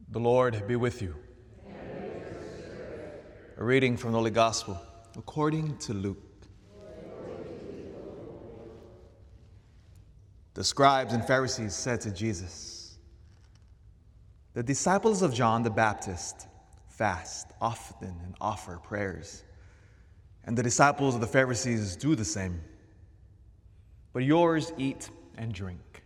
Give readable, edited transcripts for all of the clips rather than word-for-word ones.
The Lord be with you. A reading from the Holy Gospel according to Luke. The scribes and Pharisees said to Jesus, "The disciples of John the Baptist fast often and offer prayers, and the disciples of the Pharisees do the same. But yours eat and drink."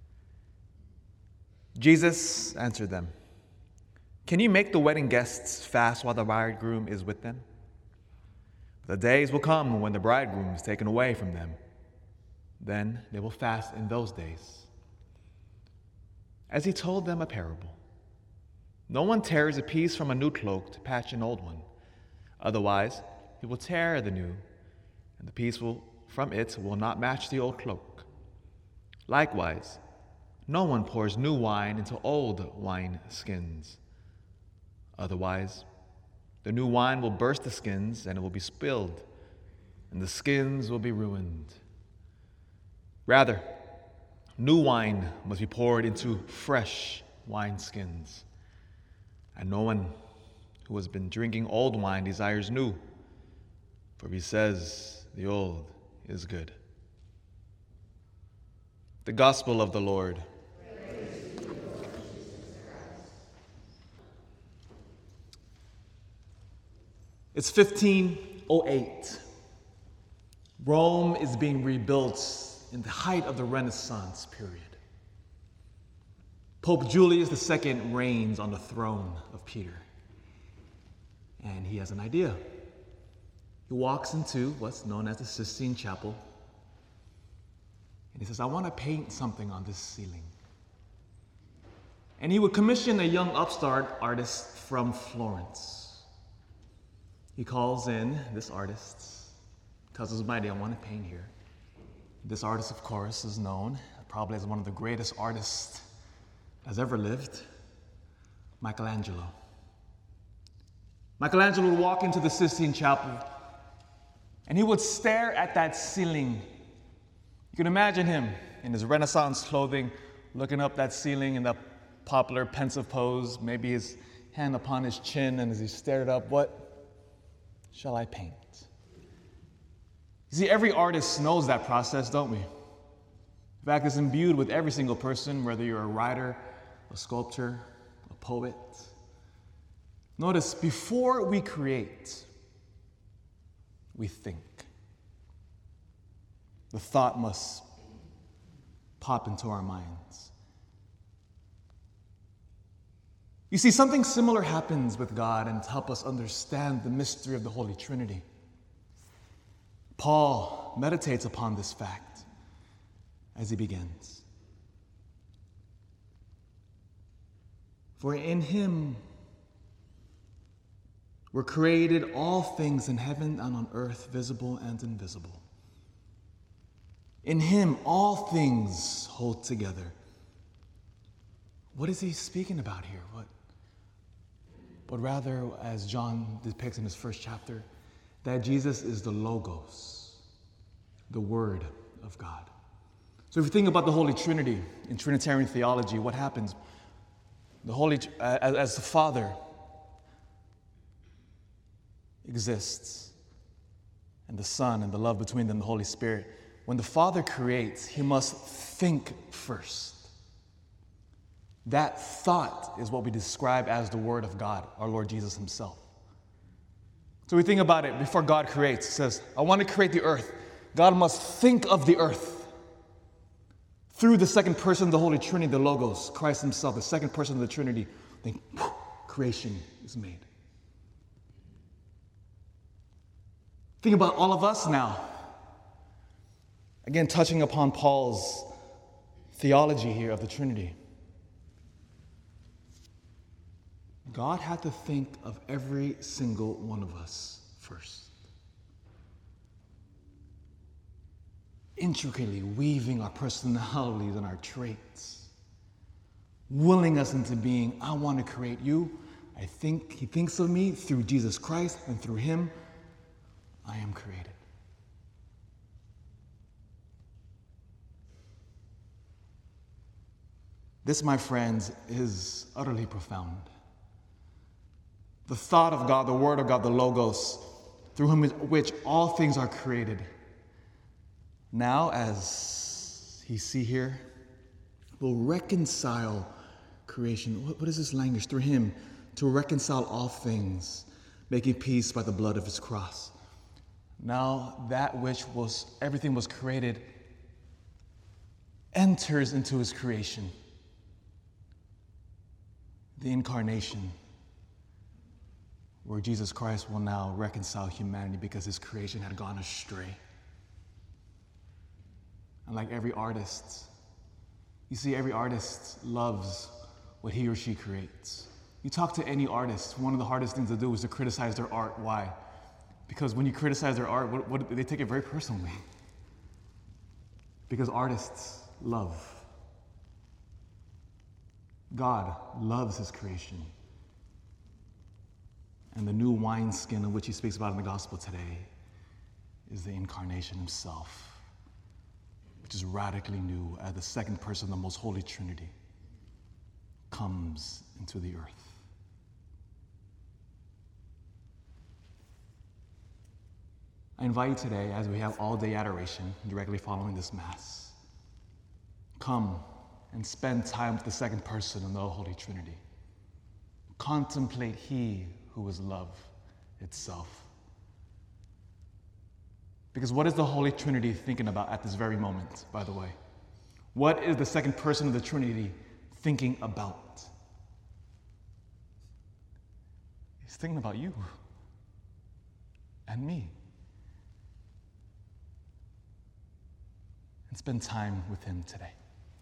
Jesus answered them, "Can you make the wedding guests fast while the bridegroom is with them? The days will come when the bridegroom is taken away from them. Then they will fast in those days." As he told them a parable, "No one tears a piece from a new cloak to patch an old one. Otherwise, he will tear the new, and the piece from it will not match the old cloak. Likewise, no one pours new wine into old wine skins. Otherwise, the new wine will burst the skins, and it will be spilled, and the skins will be ruined. Rather, new wine must be poured into fresh wineskins. And no one who has been drinking old wine desires new, for he says the old is good." The Gospel of the Lord. It's 1508. Rome is being rebuilt in the height of the Renaissance period. Pope Julius II reigns on the throne of Peter. And he has an idea. He walks into what's known as the Sistine Chapel. And he says, "I want to paint something on this ceiling." And he would commission a young upstart artist from Florence. He calls in this artist, tells us my idea, "I want to paint here." This artist, of course, is known probably as one of the greatest artists has ever lived, Michelangelo. Michelangelo would walk into the Sistine Chapel, and he would stare at that ceiling. You can imagine him in his Renaissance clothing, looking up that ceiling in the popular pensive pose, maybe his hand upon his chin, and as he stared up, what shall I paint? You see, every artist knows that process, don't we? In fact, it's imbued with every single person, whether you're a writer, a sculptor, a poet. Notice, before we create, we think. The thought must pop into our minds. You see, something similar happens with God, and to help us understand the mystery of the Holy Trinity, Paul meditates upon this fact as he begins. "For in him were created all things in heaven and on earth, visible and invisible. In him all things hold together." What is he speaking about here? But rather, as John depicts in his first chapter, that Jesus is the Logos, the Word of God. So if you think about the Holy Trinity in Trinitarian theology, what happens? As the Father exists, and the Son and the love between them, the Holy Spirit, when the Father creates, he must think first. That thought is what we describe as the Word of God, our Lord Jesus himself. So we think about it, before God creates, he says, "I want to create the earth." God must think of the earth. Through the second person of the Holy Trinity, the Logos, Christ himself, the second person of the Trinity, then creation is made. Think about all of us now. Again, touching upon Paul's theology here of the Trinity. God had to think of every single one of us first. Intricately weaving our personalities and our traits, willing us into being, "I want to create you. He thinks of me through Jesus Christ, and through him, I am created." This, my friends, is utterly profound. the thought of God, the Word of God, the Logos, through whom which all things are created. Now, as you see here, will reconcile creation. What is this language? Through him, to reconcile all things, making peace by the blood of his cross. Now that which was, everything was created, enters into his creation. The incarnation, where Jesus Christ will now reconcile humanity because his creation had gone astray. And like every artist, you see, every artist loves what he or she creates. You talk to any artist, one of the hardest things to do is to criticize their art. Why? Because when you criticize their art, they take it very personally. Because artists love. God loves his creation. And the new wineskin of which he speaks about in the gospel today is the incarnation himself, which is radically new as the second person of the most holy Trinity comes into the earth. I invite you today, as we have all-day adoration directly following this Mass, come and spend time with the second person of the Holy Trinity. Contemplate he who is love itself. Because what is the Holy Trinity thinking about at this very moment, by the way? What is the second person of the Trinity thinking about? He's thinking about you and me. And spend time with him today.